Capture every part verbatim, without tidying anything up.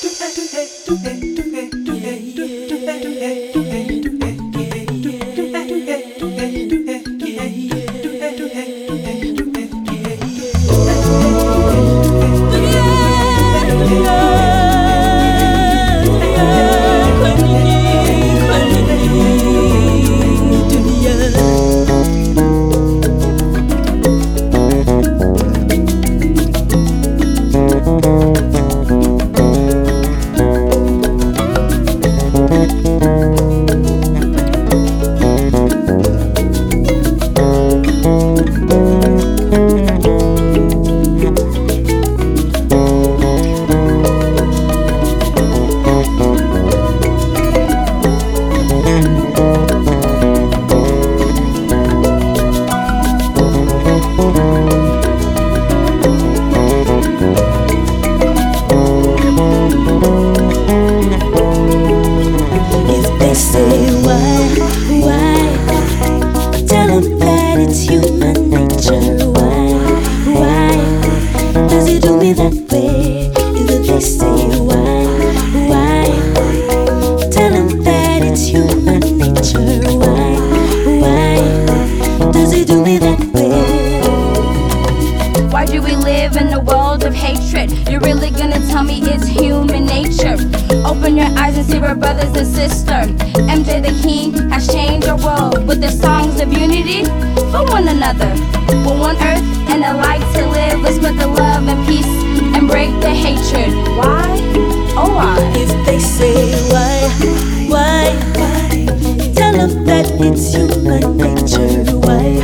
You're really gonna tell me it's human nature? Open your eyes and see we're brothers and sisters. M J the King has changed our world with the songs of unity for one another. We're one earth and a life to live. Let's spread the love and peace and break the hatred. Why? Oh why? If they say why, why, why, tell them that it's human nature. Why,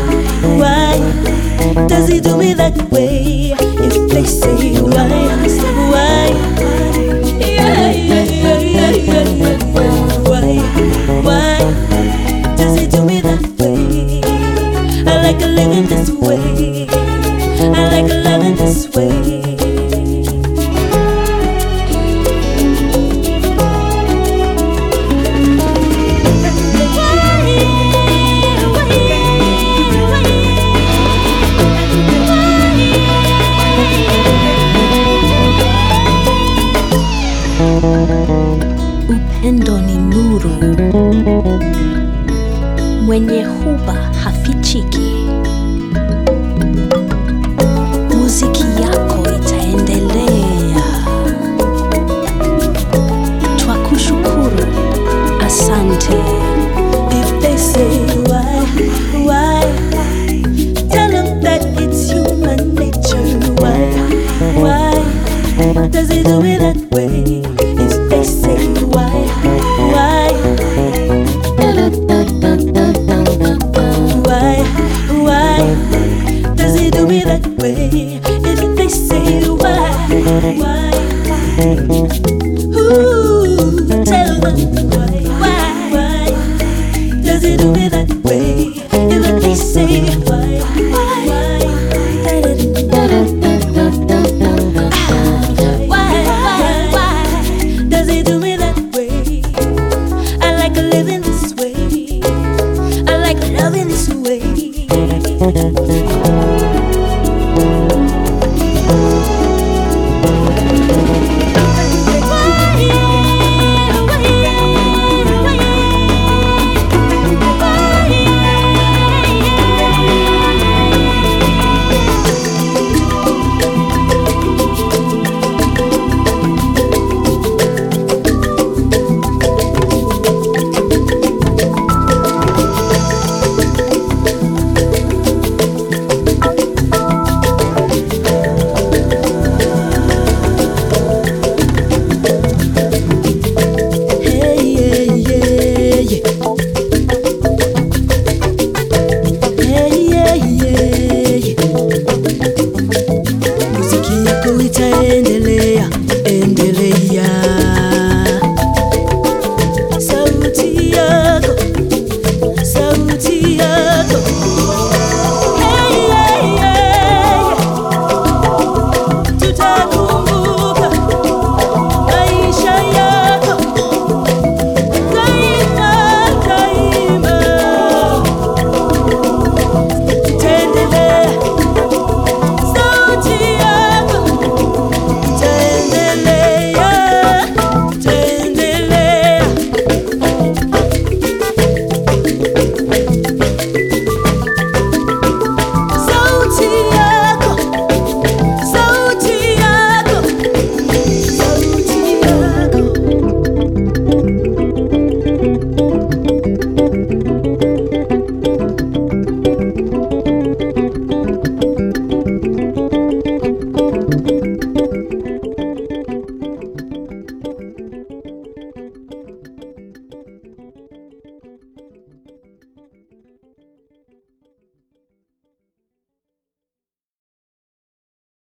why, does he do me that way? If they say why, why, yeah, yeah, yeah, yeah, yeah, yeah. Why, why, does he do me that way? I like a living this way. I like a loving this way. Upendo ni nuru, mwenye huba hafichiki. Muziki yako itaendelea. Twakushukuru, asante. If they say why, why, tell them that it's human nature. Why, why, does he do it that way? If they say why, why, why, why, does he do me that way? If they say why, why, ooh, tell them why, why, why, does he do me that way? If they say why, why, why, living this way, I like loving this way.